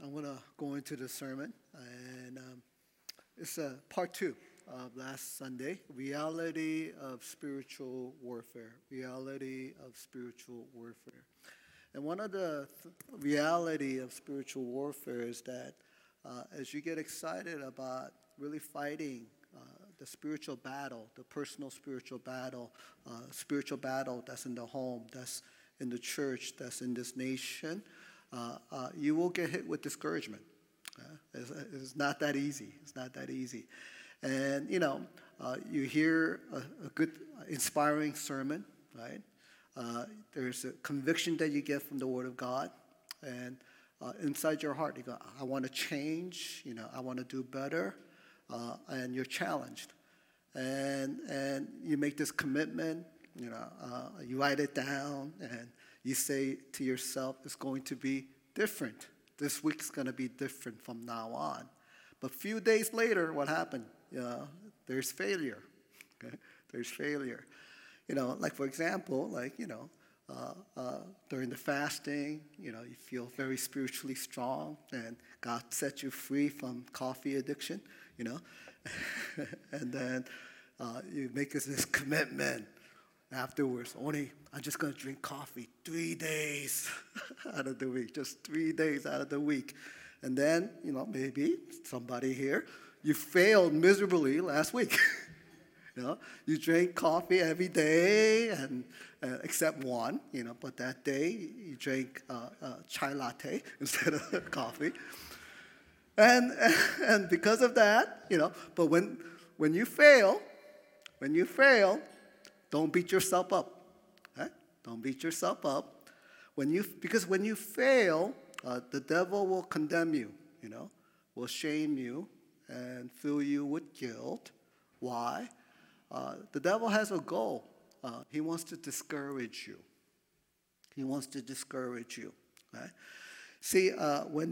I'm going to go into the sermon, and it's part two of last Sunday, reality of spiritual warfare, reality of spiritual warfare. And one of the reality of spiritual warfare is that as you get excited about really fighting the spiritual battle, the personal spiritual battle that's in the home, that's in the church, that's in this nation, you will get hit with discouragement. It's not that easy. It's not that easy. And, you hear a good, inspiring sermon, right? There's a conviction that you get from the Word of God. And inside your heart, you go, I want to change, I want to do better. And you're challenged. And you make this commitment, you write it down, and you say to yourself, it's going to be different. This week's going to be different from now on. But a few days later, what happened? There's failure. Okay? There's failure. Like for example, during the fasting, you feel very spiritually strong, and God set you free from coffee addiction, and then you make this commitment afterwards. I'm just going to drink coffee 3 days out of the week, just 3 days out of the week. And then, maybe somebody here, you failed miserably last week. You drank coffee every day, and except one, but that day you drank chai latte instead of coffee. And because of that, but when you fail, don't beat yourself up. Okay? Don't beat yourself up. Because when you fail, the devil will condemn you, will shame you and fill you with guilt. Why? The devil has a goal. He wants to discourage you. He wants to discourage you. Right? See, when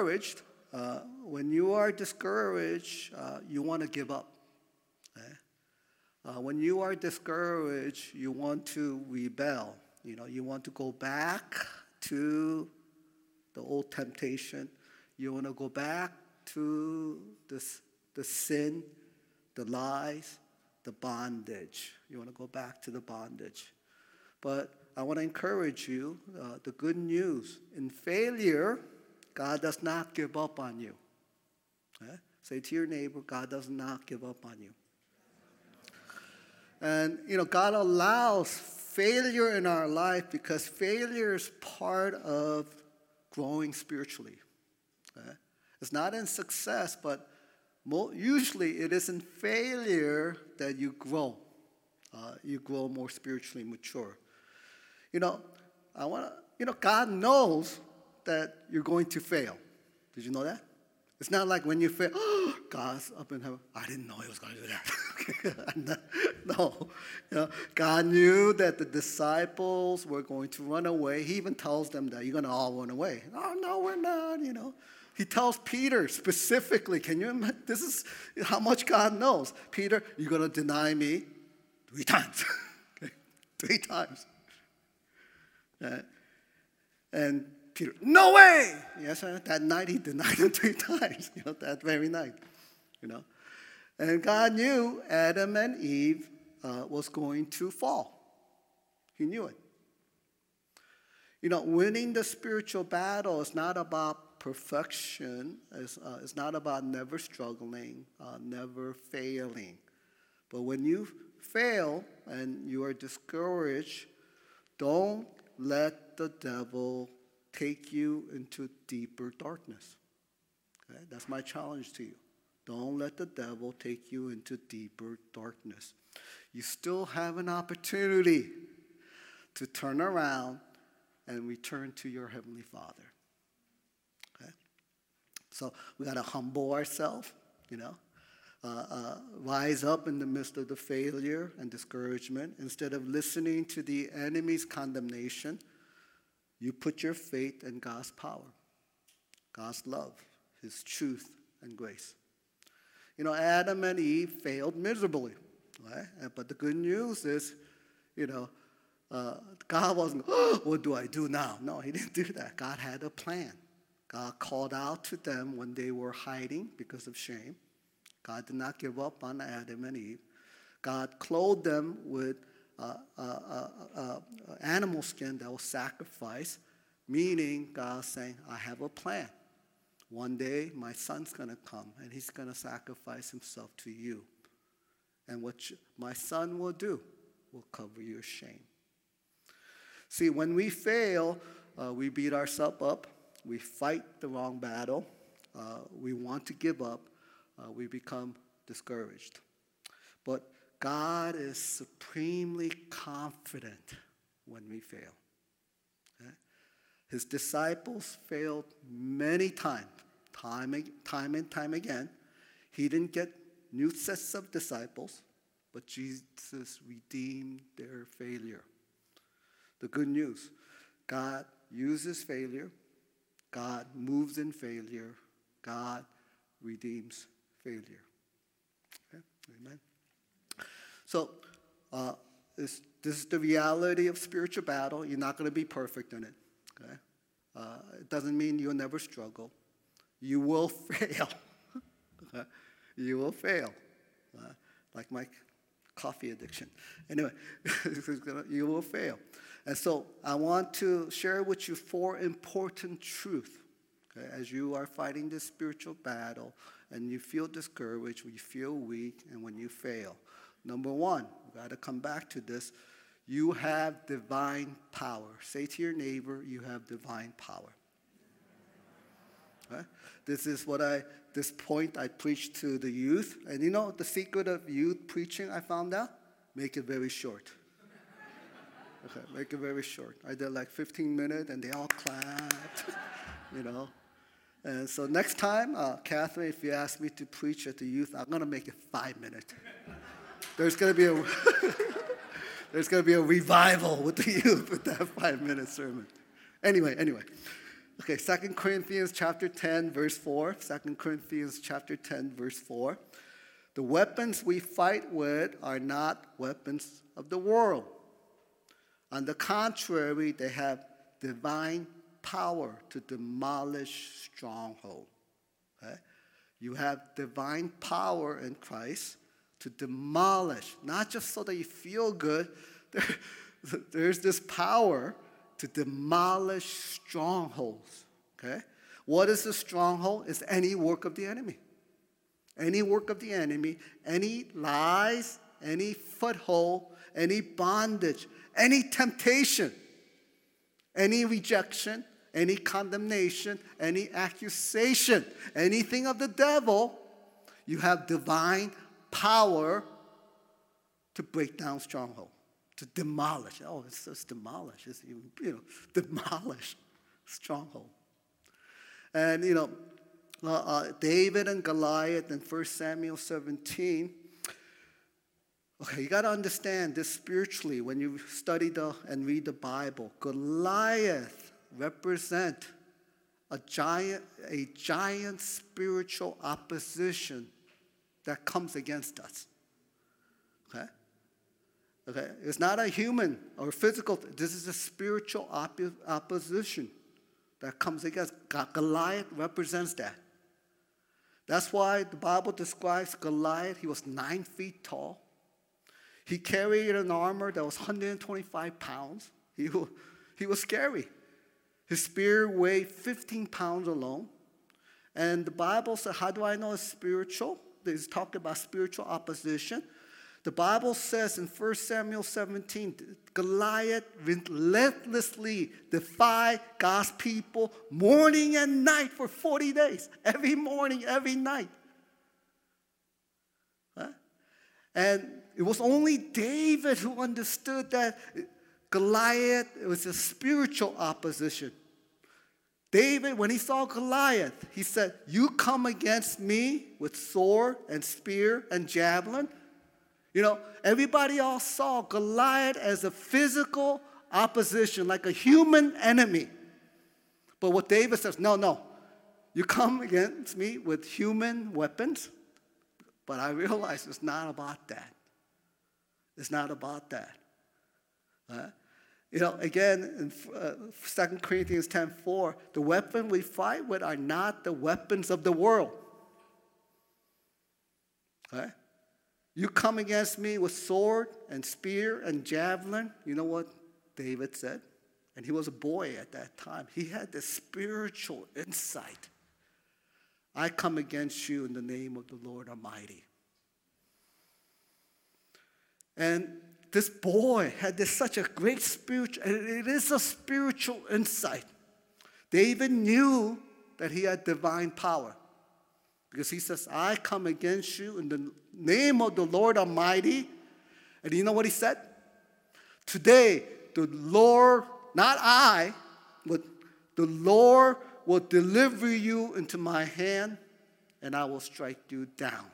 you are discouraged, you want to give up. Okay? When you are discouraged, you want to rebel. You want to go back to the old temptation. You want to go back to the sin, the lies, the bondage. You want to go back to the bondage. But I want to encourage you, the good news. In failure, God does not give up on you. Okay? Say to your neighbor, God does not give up on you. And, God allows failure in our life because failure is part of growing spiritually. Okay? It's not in success, but usually it is in failure that you grow. You grow more spiritually mature. God knows that you're going to fail. Did you know that? It's not like when you fail, God's up in heaven. I didn't know he was going to do that. No. God knew that the disciples were going to run away. He even tells them that you're going to all run away. Oh, no, we're not, He tells Peter specifically, can you imagine? This is how much God knows. Peter, you're going to deny me 3 times. Okay? 3 times. And Peter, no way! Yes, that night he denied him 3 times, that very night, And God knew Adam and Eve was going to fall. He knew it. Winning the spiritual battle is not about perfection. It's not about never struggling, never failing. But when you fail and you are discouraged, don't let the devil take you into deeper darkness. Okay? That's my challenge to you. Don't let the devil take you into deeper darkness. You still have an opportunity to turn around and return to your Heavenly Father. Okay? So we got to humble ourselves, rise up in the midst of the failure and discouragement. Instead of listening to the enemy's condemnation, you put your faith in God's power, God's love, His truth and grace. Adam and Eve failed miserably, right? But the good news is, God wasn't, what do I do now? No, He didn't do that. God had a plan. God called out to them when they were hiding because of shame. God did not give up on Adam and Eve. God clothed them with animal skin that was sacrificed, meaning God saying, I have a plan. One day my son's going to come and he's going to sacrifice himself to you. And what my son will do will cover your shame. See, when we fail, we beat ourselves up. We fight the wrong battle. We want to give up. We become discouraged. But God is supremely confident when we fail. Okay? His disciples failed many times, time and time again. He didn't get new sets of disciples, but Jesus redeemed their failure. The good news, God uses failure. God moves in failure. God redeems failure. Okay? Amen. So this is the reality of spiritual battle. You're not going to be perfect in it. Okay? It doesn't mean you'll never struggle. You will fail. Okay? You will fail. Like my coffee addiction. Anyway, you will fail. And so I want to share with you 4 important truths, okay, as you are fighting this spiritual battle and you feel discouraged, when you feel weak, and when you fail. Number 1, we've got to come back to this. You have divine power. Say to your neighbor, you have divine power. Okay? This is this point I preach to the youth. And you know the secret of youth preaching I found out? Make it very short. Okay, make it very short. I did like 15 minutes and they all clapped, you know. And so next time, Catherine, if you ask me to preach at the youth, I'm going to make it 5 minutes. There's going to be a revival with the youth with that 5-minute sermon. Anyway. Okay, 2 Corinthians chapter 10, verse 4. 2 Corinthians chapter 10, verse 4. The weapons we fight with are not weapons of the world. On the contrary, they have divine power to demolish strongholds. Okay? You have divine power in Christ to demolish, not just so that you feel good. There's this power to demolish strongholds. Okay? What is a stronghold? It's any work of the enemy. Any work of the enemy, any lies, any foothold, any bondage, any temptation, any rejection, any condemnation, any accusation, anything of the devil, you have divine power to break down stronghold, to demolish. Oh, it's just demolish. It's even, demolish stronghold. And, David and Goliath in 1 Samuel 17. Okay, you got to understand this spiritually when you study and read the Bible. Goliath represent a giant spiritual opposition that comes against us. Okay, it's not a human or physical. This is a spiritual opposition that comes against. Goliath represents that. That's why the Bible describes Goliath. He was 9 feet tall. He carried an armor that was 125 pounds. He was scary. His spear weighed 15 pounds alone. And the Bible said, how do I know it's spiritual? It's talking about spiritual opposition. The Bible says in 1 Samuel 17, Goliath relentlessly defied God's people morning and night for 40 days. Every morning, every night. Huh? And it was only David who understood that Goliath was a spiritual opposition. David, when he saw Goliath, he said, you come against me with sword and spear and javelin. Everybody else saw Goliath as a physical opposition, like a human enemy. But what David says, no, you come against me with human weapons, but I realize it's not about that. It's not about that. Again, in 2 Corinthians 10:4, the weapon we fight with are not the weapons of the world. Okay? You come against me with sword and spear and javelin. You know what David said? And he was a boy at that time. He had this spiritual insight. I come against you in the name of the Lord Almighty. And this boy had such a great spiritual, and it is a spiritual insight. David knew that he had divine power. Because he says, I come against you in the name of the Lord Almighty. And you know what he said? Today, the Lord, not I, but the Lord will deliver you into my hand, and I will strike you down.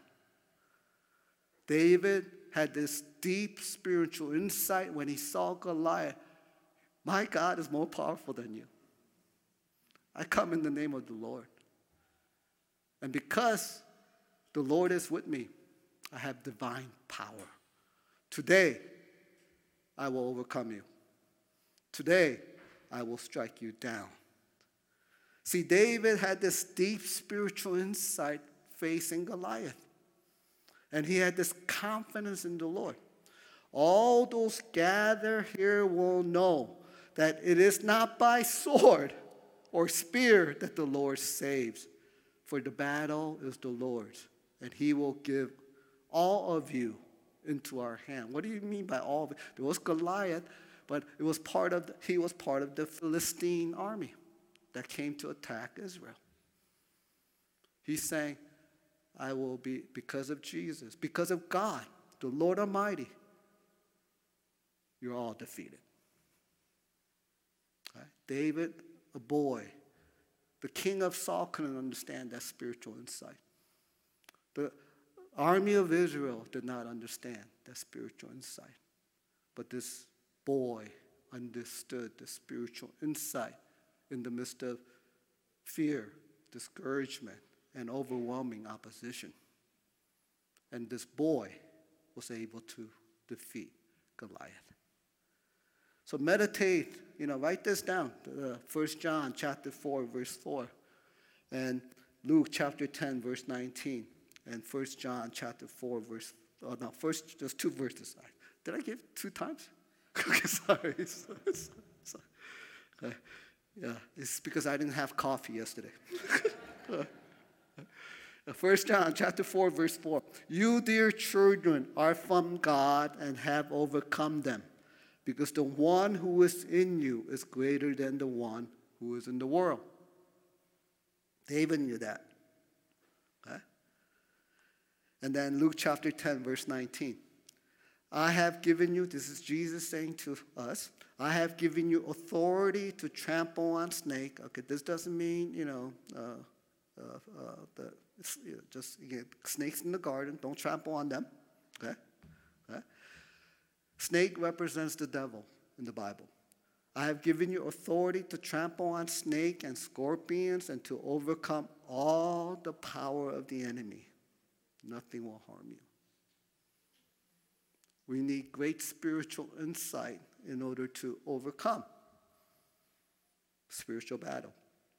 David had this deep spiritual insight when he saw Goliath. My God is more powerful than you. I come in the name of the Lord. And because the Lord is with me, I have divine power. Today, I will overcome you. Today, I will strike you down. See, David had this deep spiritual insight facing Goliath. And he had this confidence in the Lord. All those gathered here will know that it is not by sword or spear that the Lord saves. For the battle is the Lord's, and he will give all of you into our hand. What do you mean by all of it? There was Goliath, but he was part of the Philistine army that came to attack Israel. He's saying, I will be, because of Jesus, because of God, the Lord Almighty, you're all defeated. Right? David, a boy, the king of Saul couldn't understand that spiritual insight. The army of Israel did not understand that spiritual insight. But this boy understood the spiritual insight in the midst of fear, discouragement, and overwhelming opposition. And this boy was able to defeat Goliath. So meditate, write this down. 1 John chapter 4, verse 4. And Luke chapter 10, verse 19. And 1 John chapter 4, verse, there's two verses. Did I give 2 times? Okay, sorry. Okay. Yeah, it's because I didn't have coffee yesterday. 1 John chapter 4, verse 4. You, dear children, are from God and have overcome them, because the one who is in you is greater than the one who is in the world. David knew that. Okay? And then Luke chapter 10, verse 19. I have given you, this is Jesus saying to us, I have given you authority to trample on snake. Okay, this doesn't mean, snakes in the garden, don't trample on them. Okay? Okay? Snake represents the devil in the Bible. I have given you authority to trample on snake and scorpions and to overcome all the power of the enemy. Nothing will harm you. We need great spiritual insight in order to overcome spiritual battle.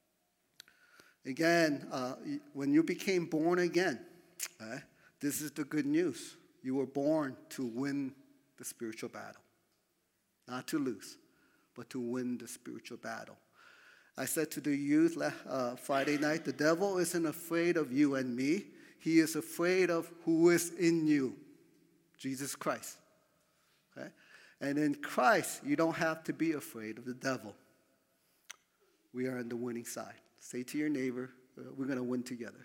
Again, when you became born again, this is the good news. You were born to win the spiritual battle. Not to lose, but to win the spiritual battle. I said to the youth Friday night, the devil isn't afraid of you and me. He is afraid of who is in you, Jesus Christ. Okay? And in Christ, you don't have to be afraid of the devil. We are on the winning side. Say to your neighbor, we're going to win together.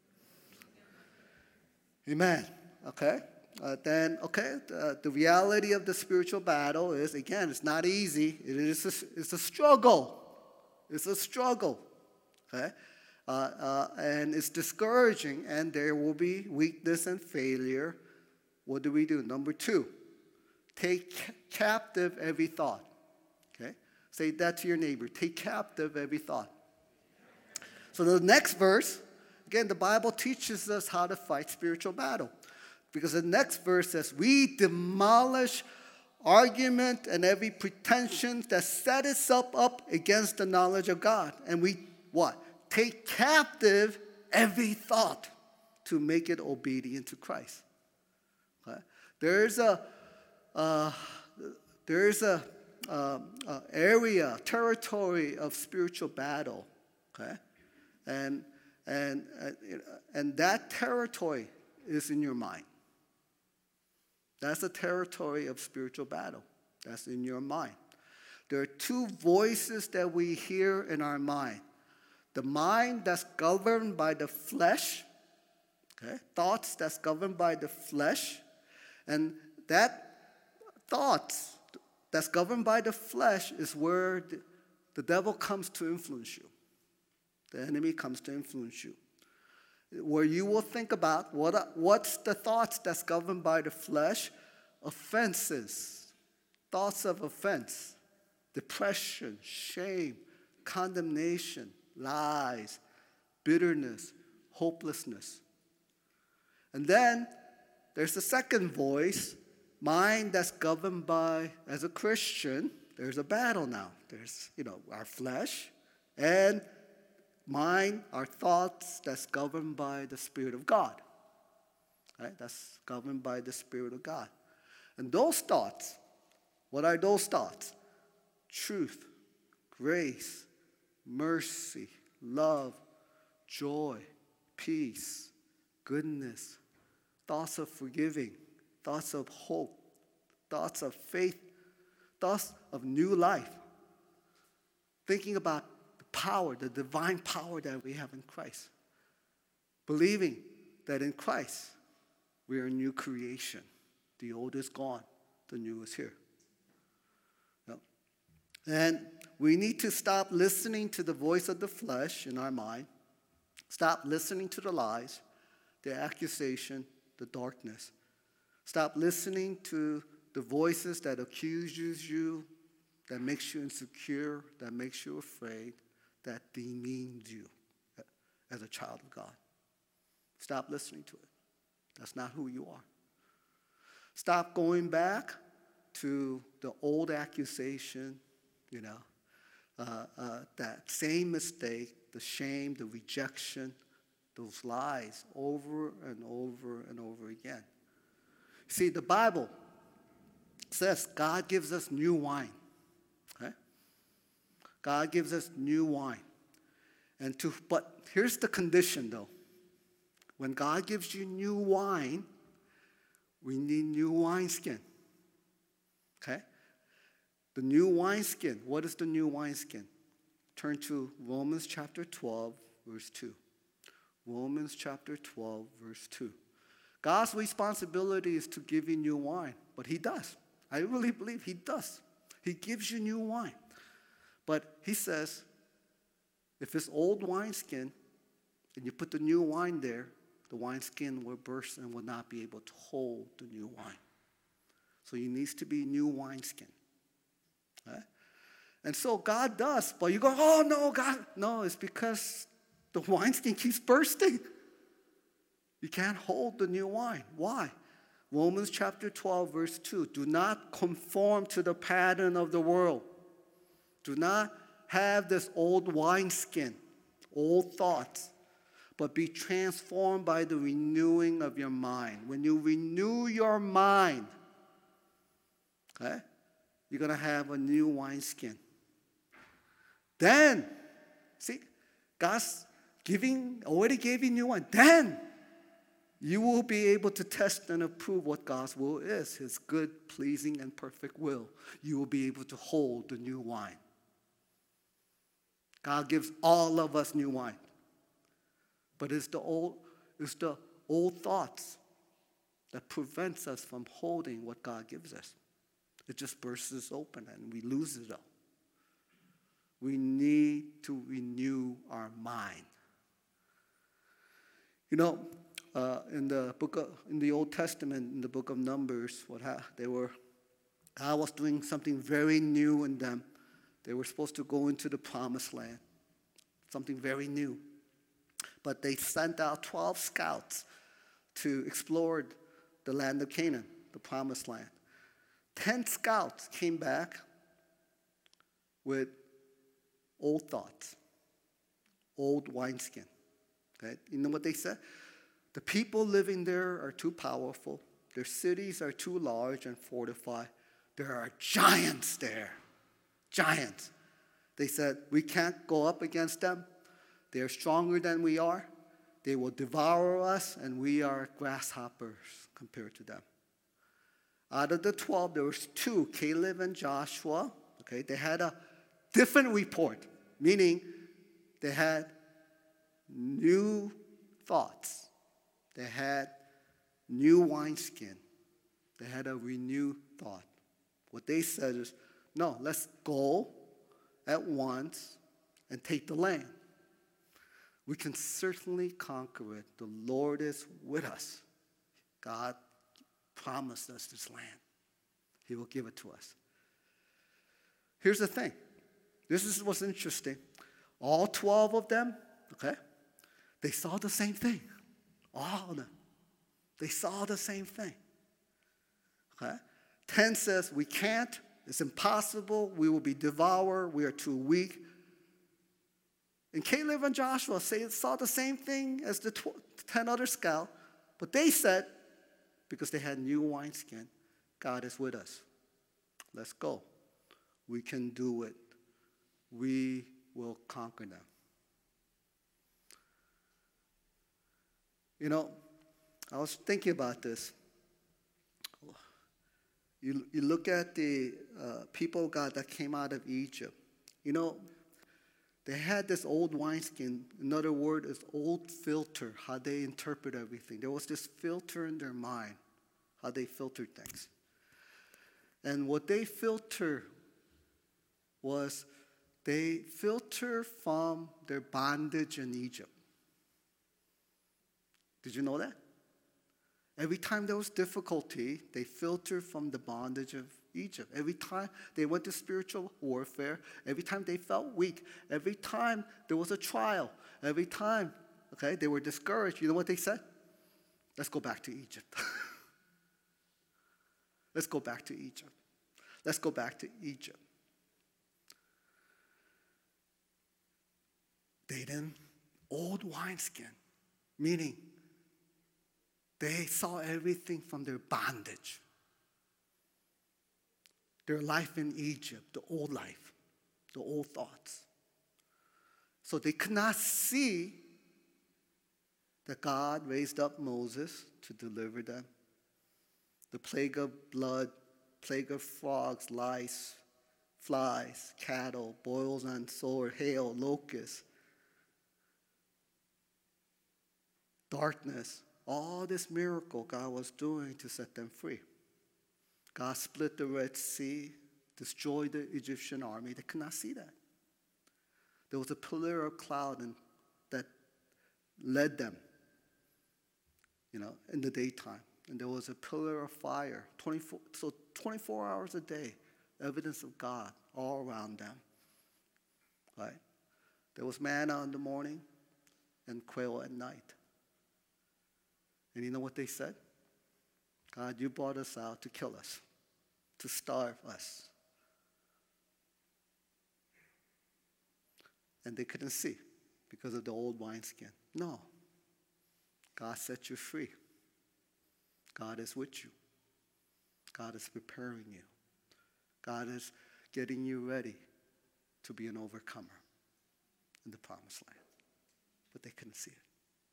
Amen. Okay? The reality of the spiritual battle is, again, it's not easy. It's a struggle. It's a struggle. Okay? And it's discouraging, and there will be weakness and failure. What do we do? Number 2, take captive every thought. Okay? Say that to your neighbor. Take captive every thought. So the next verse, again, the Bible teaches us how to fight spiritual battle. Because the next verse says, we demolish argument and every pretension that set itself up against the knowledge of God. And we, what? Take captive every thought to make it obedient to Christ. Okay? There's a area, territory of spiritual battle. Okay? And that territory is in your mind. That's the territory of spiritual battle. That's in your mind. There are two voices that we hear in our mind. The mind that's governed by the flesh, okay? Thoughts that's governed by the flesh, and that thoughts that's governed by the flesh is where the devil comes to influence you. The enemy comes to influence you. Where you will think about what's the thoughts that's governed by the flesh? Offenses, thoughts of offense, depression, shame, condemnation, lies, bitterness, hopelessness. And then there's the second voice, mind that's governed by, as a Christian, there's a battle now. There's, our flesh and mind, our thoughts that's governed by the Spirit of God. Right? That's governed by the Spirit of God. And those thoughts, what are those thoughts? Truth, grace, mercy, love, joy, peace, goodness, thoughts of forgiving, thoughts of hope, thoughts of faith, thoughts of new life. Thinking about the power, the divine power that we have in Christ. Believing that in Christ we are a new creation. The old is gone, the new is here. And we need to stop listening to the voice of the flesh in our mind. Stop listening to the lies, the accusation, the darkness. Stop listening to the voices that accuses you, that makes you insecure, that makes you afraid, that demeans you as a child of God. Stop listening to it. That's not who you are. Stop going back to the old accusation, that same mistake, the shame, the rejection, those lies over and over and over again. See, the Bible says God gives us new wine. Okay? God gives us new wine. But here's the condition, though. When God gives you new wine, we need new wineskin. Okay? The new wineskin. What is the new wineskin? Turn to Romans chapter 12, verse 2. Romans chapter 12, verse 2. God's responsibility is to give you new wine, but he does. I really believe he does. He gives you new wine. But he says, if it's old wineskin and you put the new wine there, the wineskin will burst and will not be able to hold the new wine. So it needs to be new wineskin. Right? And so God does, but you go, oh no, God. No, it's because the wineskin keeps bursting. You can't hold the new wine. Why? Romans chapter 12, verse 2. Do not conform to the pattern of the world. Do not have this old wineskin, old thoughts, but be transformed by the renewing of your mind. When you renew your mind, okay, you're going to have a new wineskin. Then, see, God's already gave you new wine. Then, you will be able to test and approve what God's will is, his good, pleasing, and perfect will. You will be able to hold the new wine. God gives all of us new wine. But it's the old thoughts that prevents us from holding what God gives us. It just bursts open and we lose it all. We need to renew our mind. In the Old Testament, in the book of Numbers, God was doing something very new in them. They were supposed to go into the promised land, something very new. But they sent out 12 scouts to explore the land of Canaan, the promised land. 10 scouts came back with old thoughts, old wineskin. Okay? You know what they said? The people living there are too powerful. Their cities are too large and fortified. There are giants there. Giants. They said, we can't go up against them. They are stronger than we are. They will devour us, and we are grasshoppers compared to them. Out of the 12, there was 2, Caleb and Joshua. Okay, they had a different report, meaning they had new thoughts. They had new wineskin. They had a renewed thought. What they said is, no, let's go at once and take the land. We can certainly conquer it. The Lord is with us. God promised us this land. He will give it to us. Here's the thing. This is what's interesting. All 12 of them, okay, they saw the same thing. All of them. They saw the same thing. Okay? 10 says, we can't. It's impossible. We will be devoured. We are too weak. And Caleb and Joshua saw the same thing as the 10 other scouts. But they said, because they had new wineskin, God is with us. Let's go. We can do it. We will conquer them. You know, I was thinking about this. You look at the people of God that came out of Egypt. You know, they had this old wineskin. Another word is old filter, how they interpret everything. There was this filter in their mind, how they filtered things. And what they filter was they filter from their bondage in Egypt. Did you know that? Every time there was difficulty, they filtered from the bondage of Egypt. Every time they went to spiritual warfare, every time they felt weak, every time there was a trial, every time, okay, they were discouraged, you know what they said? Let's go back to Egypt. Let's go back to Egypt. Let's go back to Egypt. They didn't, old wineskin, meaning they saw everything from their bondage. Their life in Egypt, the old life, the old thoughts. So they could not see that God raised up Moses to deliver them. The plague of blood, plague of frogs, lice, flies, cattle, boils on sword, hail, locusts, darkness. All this miracle God was doing to set them free. God split the Red Sea, destroyed the Egyptian army. They could not see that. There was a pillar of cloud that led them, in the daytime. And there was a pillar of fire, 24 hours a day, evidence of God all around them. Right? There was manna in the morning and quail at night. And you know what they said? God, you brought us out to kill us, to starve us. And they couldn't see because of the old wineskin. No. God set you free. God is with you. God is preparing you. God is getting you ready to be an overcomer in the promised land. But they couldn't see it.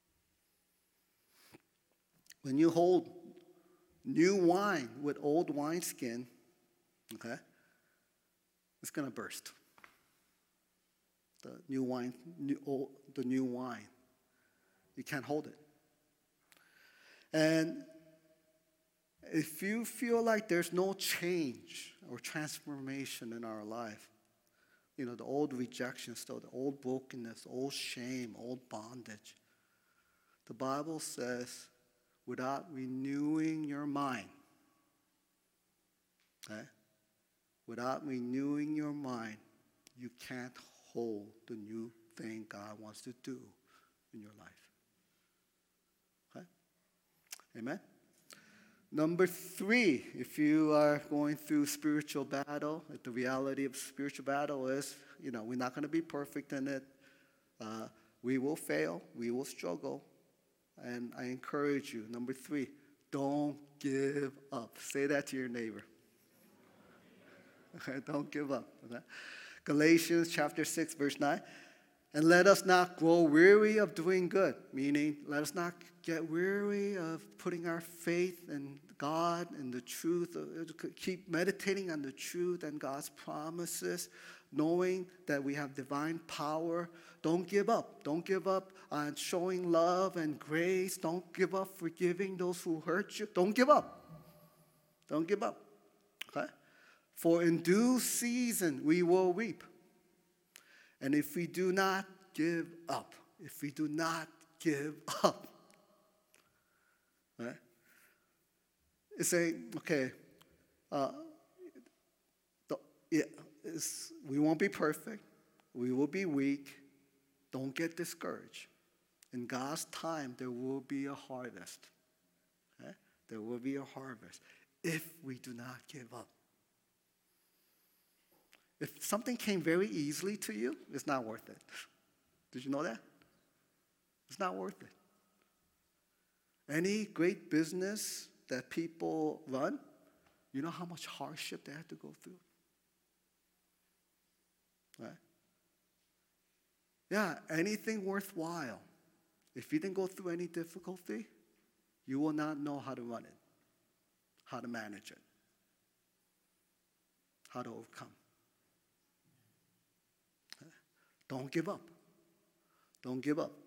When you hold new wine with old wineskin, okay, it's going to burst. The new wine. You can't hold it. And if you feel like there's no change or transformation in our life, the old rejection still, the old brokenness, old shame, old bondage, the Bible says, without renewing your mind, okay? Without renewing your mind, you can't hold the new thing God wants to do in your life. Okay? Amen? Number 3, if you are going through spiritual battle, the reality of spiritual battle is, we're not going to be perfect in it. We will fail. We will struggle. And I encourage you, number 3, don't give up. Say that to your neighbor. Okay, don't give up. Okay? Galatians chapter 6, verse 9. And let us not grow weary of doing good, meaning let us not get weary of putting our faith in God and the truth. Keep meditating on the truth and God's promises, knowing that we have divine power. Don't give up. Don't give up on showing love and grace. Don't give up forgiving those who hurt you. Don't give up. Don't give up. Okay? For in due season we will reap. And if we do not give up, right? It's saying, okay, we won't be perfect. We will be weak. Don't get discouraged. In God's time, there will be a harvest. Okay? There will be a harvest if we do not give up. If something came very easily to you, it's not worth it. Did you know that? It's not worth it. Any great business that people run, you know how much hardship they have to go through? Right? Yeah, anything worthwhile. If you didn't go through any difficulty, you will not know how to run it, how to manage it, how to overcome. Don't give up. Don't give up.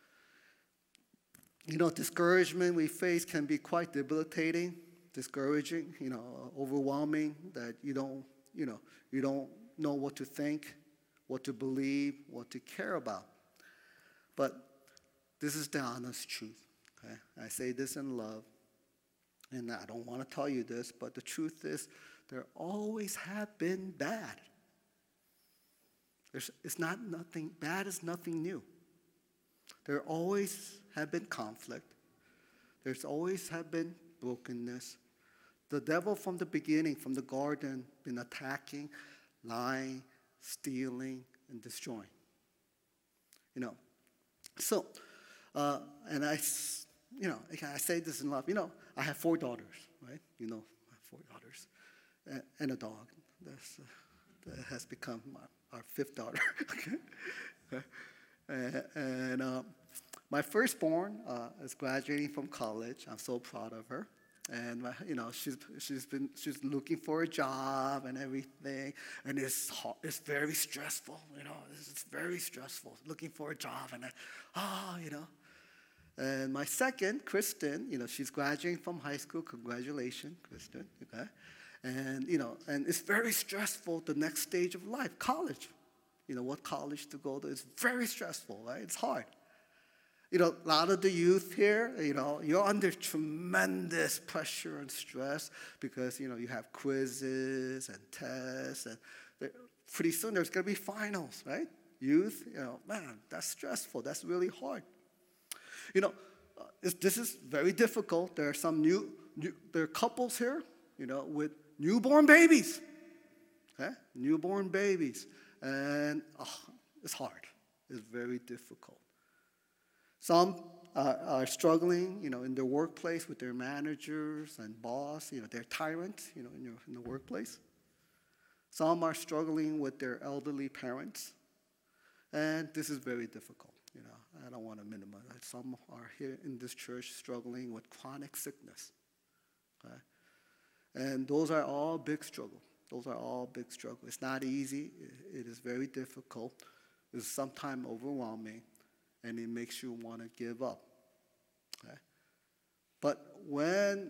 Discouragement we face can be quite debilitating, discouraging, overwhelming, that you don't know what to think, what to believe, what to care about. But this is the honest truth. Okay? I say this in love, and I don't want to tell you this, but the truth is there always have been bad. Bad is nothing new. There always have been conflict. There's always have been brokenness. The devil from the beginning, from the garden, been attacking, lying, stealing, and destroying. So, and I say this in love. I have 4 daughters, right? I have 4 daughters, and a dog. That has become our 5th daughter. Okay? And my firstborn is graduating from college. I'm so proud of her. And she's looking for a job and everything, and it's very stressful. It's very stressful looking for a job, and And my second, Kristen, she's graduating from high school. Congratulations, Kristen. Okay. And, and it's very stressful, the next stage of life, college. What college to go to. It's very stressful, right? It's hard. A lot of the youth here, you're under tremendous pressure and stress because, you have quizzes and tests. And pretty soon there's going to be finals, right? Youth, man, that's stressful. That's really hard. This is very difficult. There are some there are couples here, with newborn babies. Okay? Newborn babies. And it's hard. It's very difficult. Some are struggling, in their workplace with their managers and boss. They're tyrants, in the workplace. Some are struggling with their elderly parents. And this is very difficult. I don't want to minimize it. Some are here in this church struggling with chronic sickness. Okay? And those are all big struggles. It's not easy. It is very difficult. It's sometimes overwhelming, and it makes you want to give up. Okay? But when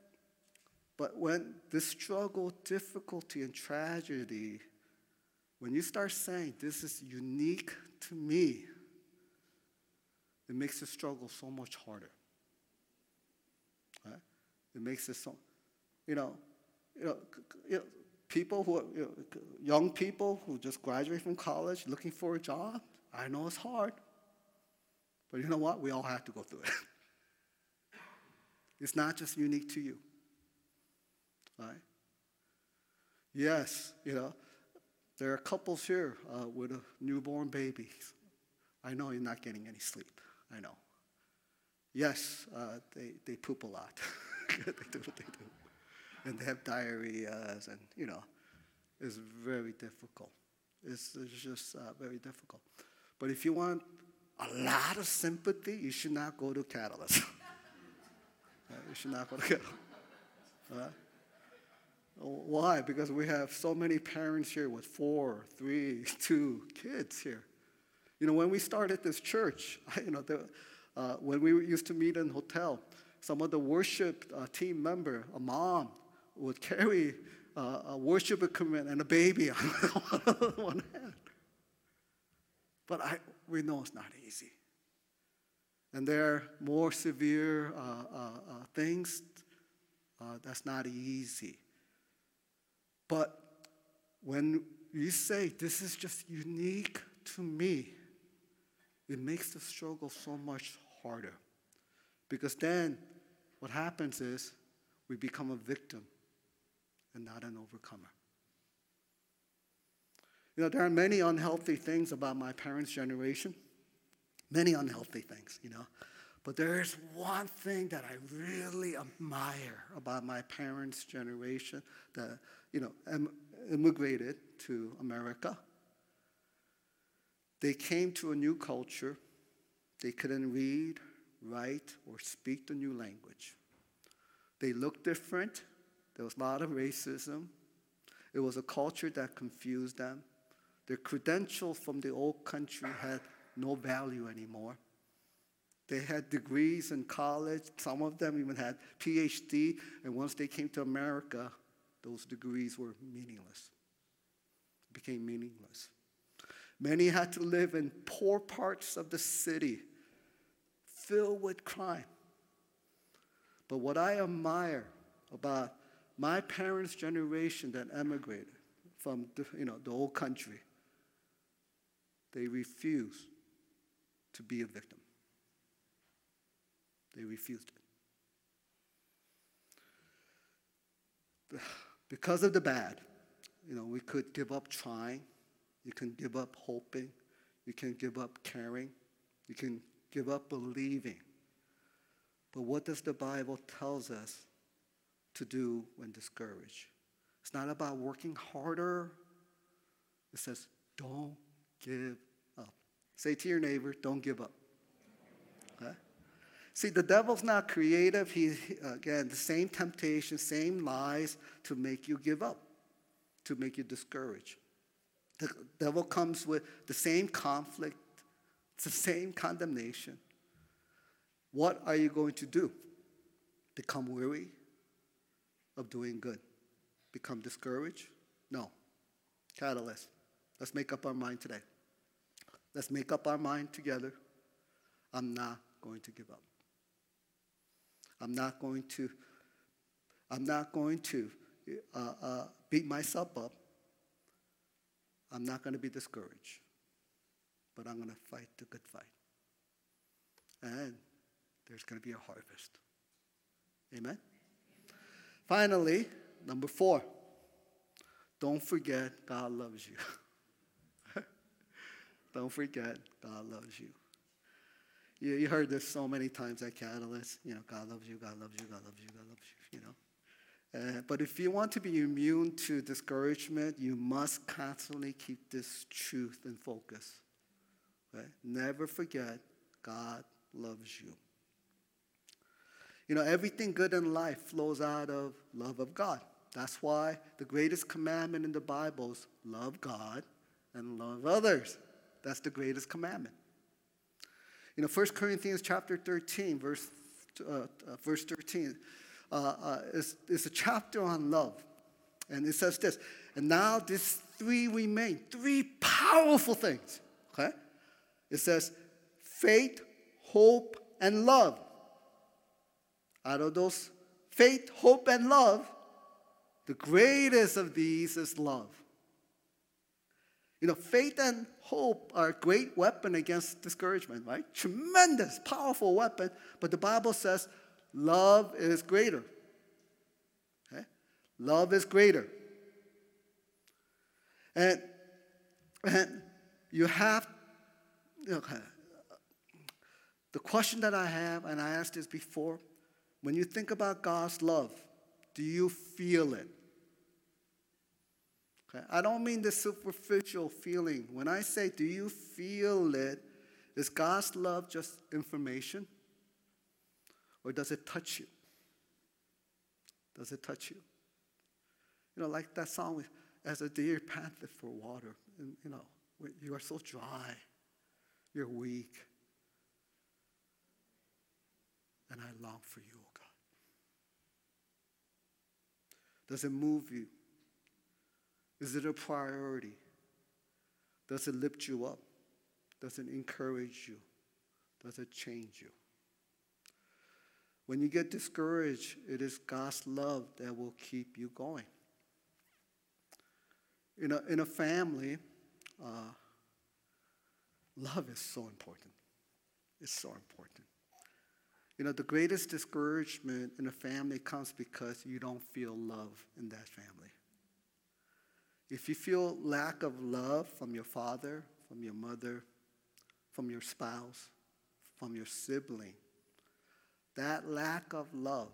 this struggle, difficulty, and tragedy, when you start saying, this is unique to me, it makes the struggle so much harder. Right? It makes it so, people who, young people who just graduate from college looking for a job, I know it's hard. But you know what? We all have to go through it. It's not just unique to you. right? Yes, there are couples here with a newborn baby. I know you're not getting any sleep. I know. Yes, they poop a lot. They do what they do. And they have diarrheas, and, it's very difficult. It's just very difficult. But if you want a lot of sympathy, you should not go to Catalyst. You should not go to Catalyst. Why? Because we have so many parents here with 4, 3, 2 kids here. When we started this church, when we used to meet in a hotel, some of the worship team member, a mom, would carry a worship equipment and a baby on one hand. But we know it's not easy. And there are more severe things that's not easy. But when you say, this is just unique to me, it makes the struggle so much harder. Because then what happens is we become a victim and not an overcomer. There are many unhealthy things about my parents' generation. Many unhealthy things, But there is one thing that I really admire about my parents' generation that, immigrated to America. They came to a new culture. They couldn't read, write, or speak the new language. They looked different. There was a lot of racism. It was a culture that confused them. Their credentials from the old country had no value anymore. They had degrees in college. Some of them even had PhD. And once they came to America, those degrees were meaningless. Became meaningless. Many had to live in poor parts of the city, filled with crime. But what I admire about my parents' generation that emigrated from the old country, they refused to be a victim. They refused it. Because of the bad, we could give up trying. You can give up hoping. You can give up caring. You can give up believing. But what does the Bible tells us to do when discouraged? It's not about working harder. It says, don't give up. Say to your neighbor, don't give up. Okay? See, the devil's not creative. Again, the same temptation, same lies to make you give up, to make you discouraged. The devil comes with the same conflict, the same condemnation. What are you going to do? Become weary of doing good? Become discouraged? No. Catalyst. Let's make up our mind today. Let's make up our mind together. I'm not going to give up. I'm not going to beat myself up. I'm not going to be discouraged. But I'm going to fight the good fight. And there's going to be a harvest. Amen? Finally, number 4. Don't forget God loves you. Don't forget God loves you. You heard this so many times at Catalyst. God loves you, God loves you, God loves you, God loves you, But if you want to be immune to discouragement, you must constantly keep this truth in focus. Right? Never forget God loves you. Everything good in life flows out of love of God. That's why the greatest commandment in the Bible is love God and love others. That's the greatest commandment. 1 Corinthians chapter 13, verse 13, is a chapter on love. And it says this, and now these 3 remain, 3 powerful things. Okay? It says faith, hope, and love. Out of those faith, hope, and love, the greatest of these is love. Faith and hope are a great weapon against discouragement, right? Tremendous, powerful weapon. But the Bible says love is greater. Okay? Love is greater. And you have, okay, the question that I have, and I asked this before, when you think about God's love, do you feel it? Okay, I don't mean the superficial feeling. When I say, do you feel it, is God's love just information? Or does it touch you? Does it touch you? You know, like that song, as a deer panteth for water. And, you know, you are so dry. You're weak. And I long for you, oh God. Does it move you? Is it a priority? Does it lift you up? Does it encourage you? Does it change you? When you get discouraged, it is God's love that will keep you going. In a family, love is so important. It's so important. You know, the greatest discouragement in a family comes because you don't feel love in that family. If you feel lack of love from your father, from your mother, from your spouse, from your sibling, that lack of love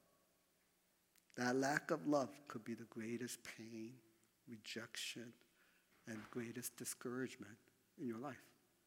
could be the greatest pain, rejection, and greatest discouragement in your life.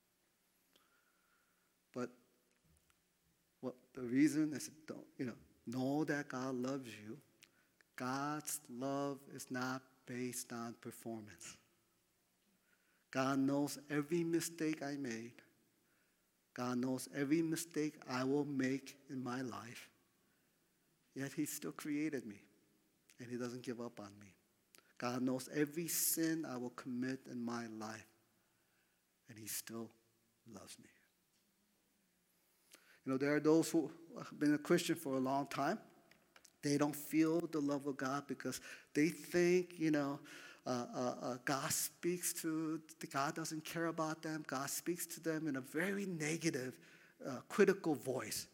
But what the reason is, know that God loves you. God's love is not based on performance. God knows every mistake I made. God knows every mistake I will make in my life. Yet He still created me, and He doesn't give up on me. God knows every sin I will commit in my life, and He still loves me. You know, there are those who have been a Christian for a long time. They don't feel the love of God because they think, God doesn't care about them. God speaks to them in a very negative, critical voice.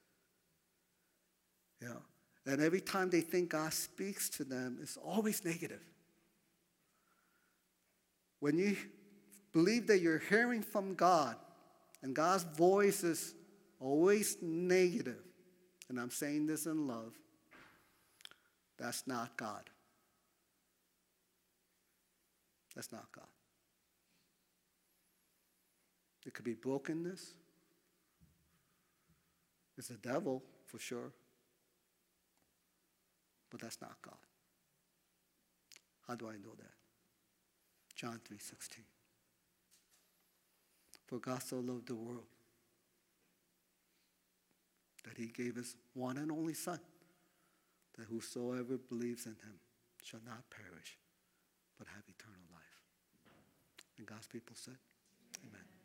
You know, and every time they think God speaks to them, it's always negative. When you believe that you're hearing from God and God's voice is always negative, and I'm saying this in love, that's not God. That's not God. It could be brokenness. It's the devil, for sure. But that's not God. How do I know that? John 3:16. For God so loved the world that He gave His one and only Son, that whosoever believes in Him shall not perish, but have eternal life. And God's people said, amen.